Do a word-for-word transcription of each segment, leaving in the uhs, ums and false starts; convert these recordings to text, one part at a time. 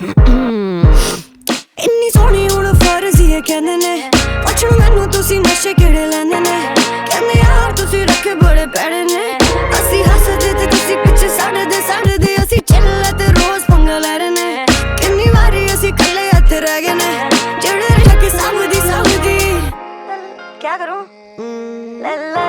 इन्नी सोहनी हुण फर्जी है कहंदे ने पुछण मैनू तुसी नशे किहड़े लैंदे ने कहंदे यार तुसी रखे बड़े पैड़े ने असी हसदे ते तुसी पिछे सड़दे सड़दे असी चिल्ले ते रोज पंगा लै रहे ने किन्नी वारी असी कल्ले हत्थ रह गए ने जेड़े रखे साबदी साबदी क्या करूं ला ला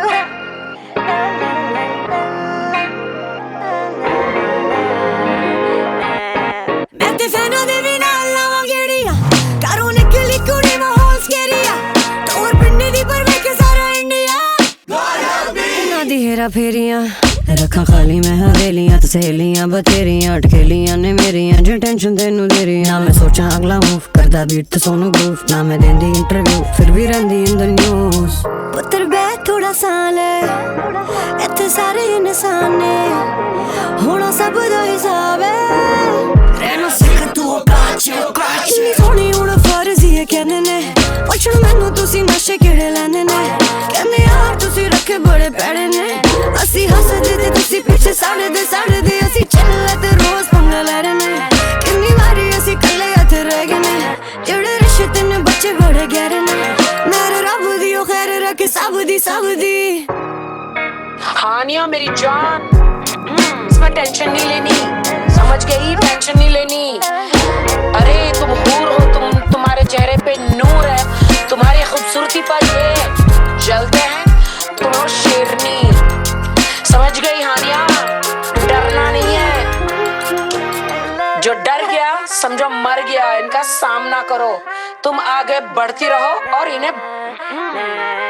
मैं ते फैना दे भी नाल लावां गेड़ियां घरों निकली कुड़ी माहौल स्केरिया तोर पिंडी दी पर वेख सारा इंडिया ना दी हेरा फेरियां रखा खाली मैं हवेलियां ते सहेलियां बथेरियां अटकेलियां ने मेरियां जे टेंशन तेनू दे रही ना मैं सोचा अगला मूव करदा बीट ते सोनू ग्रूव ना मैं देंदी इंटरव्यू फिर भी रहंदी इन द न्यूज़ पुत्र बै थोड़ा साल इत्थे सारे इंसान ने होना सब दा हिसाब है रहना सिख तू काच काच इन्नी सोहनी हुण फर्जी है कहंदे ने पुछण मैनू तुसी नशे किहड़े लैंदे ने कहंदे यार तुसी रखे बड़े पैड़े ने असी हसदे ते तुसी पिछे सड़दे सड़दे असी चिल्ले ते रोज पंगा लै रहे ने किन्नी वारी असी कल्ले हत्थ रह गए ने जेड़े रिश्ते ने बच्चे बड़े गहरे ने मेरे रब दी ओ खैर रखे सब दी सब दी हानिया मेरी जान इसमें टेंशन नहीं लेनी समझ गई टेंशन नहीं लेनी अरे तुम हूर हो तुम तुम्हारे चेहरे पे नूर है तुम्हारी खूबसूरती पर ये जलते हैं तुम हो शेरनी समझ गई हानिया डरना नहीं है जो डर गया समझो मर गया इनका सामना करो तुम आगे बढ़ती रहो और इन्हें